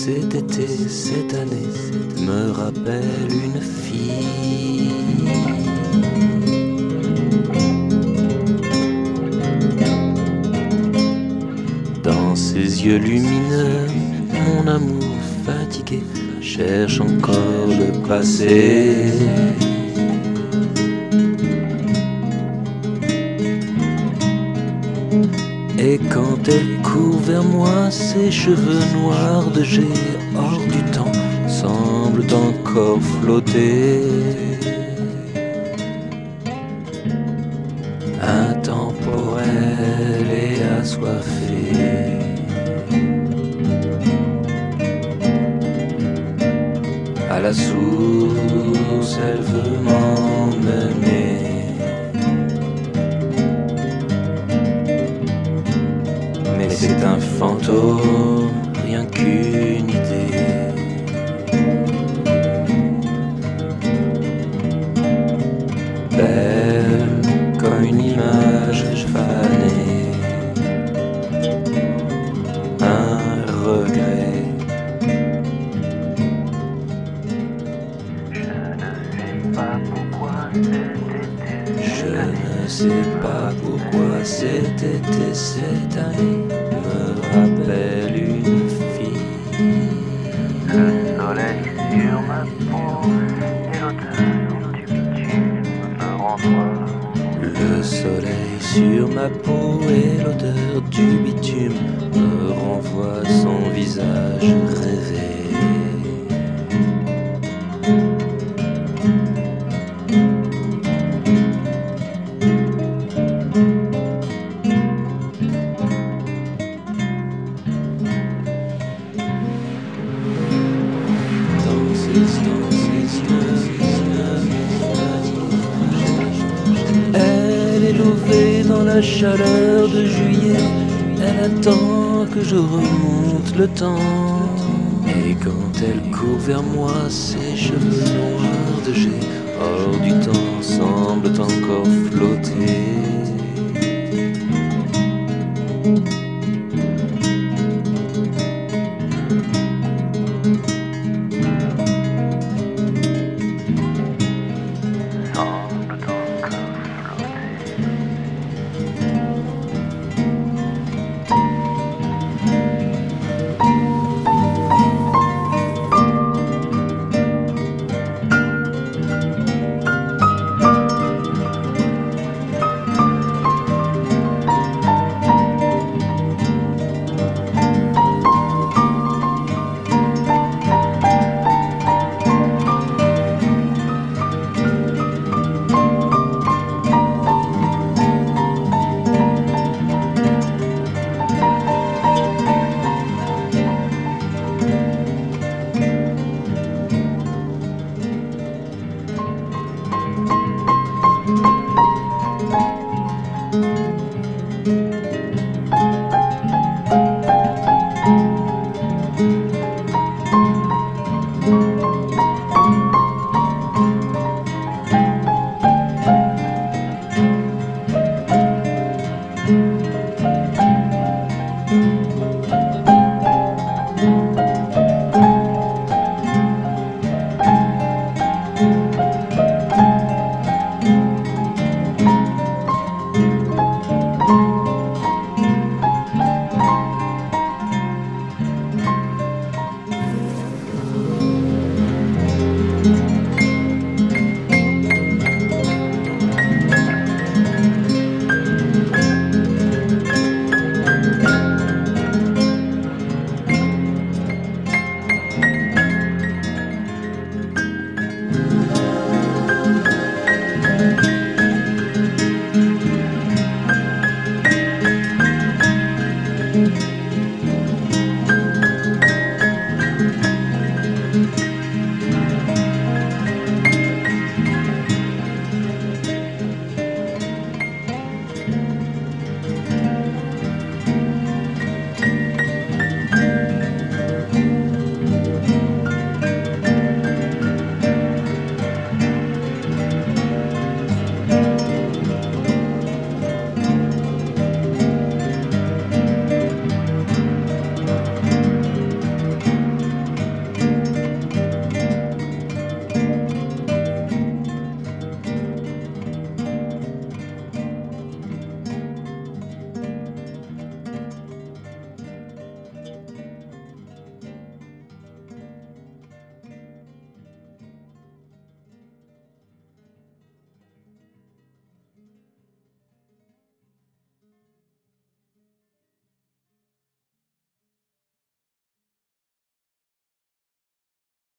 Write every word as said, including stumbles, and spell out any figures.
cet été, cette année, me rappelle une fille. Dans ses yeux lumineux, mon amour fatigué cherche encore le passé. Et quand elle court vers moi, ses cheveux noirs de jet hors du temps semblent encore flotter. Intemporelle et assoiffée, à la source elle veut m'emmener. Mais c'est un fantôme, rien qu'une idée. Belle comme une image fanée, un regret. Je ne sais pas pourquoi cet été, cette année me rappelle une fille. Le soleil sur ma peau et l'odeur du bitume me renvoie. Le soleil sur ma peau et l'odeur du bitume me renvoie son visage rêvé. Elle est levée dans la chaleur de juillet, elle attend que je remonte le temps. Et quand elle court vers moi, ses cheveux noirs de jet hors du temps semblent encore flotter. Thank you.